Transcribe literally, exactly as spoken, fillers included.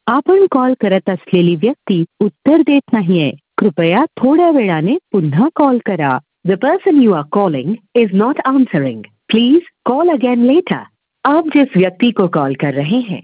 आपण कॉल करत असलेली व्यक्ती उत्तर देत नाहीये. कृपया थोड्या वेळाने पुन्हा कॉल करा. The person you are calling is not answering. Please call again later. आप जिस व्यक्ति को कॉल कर रहे हैं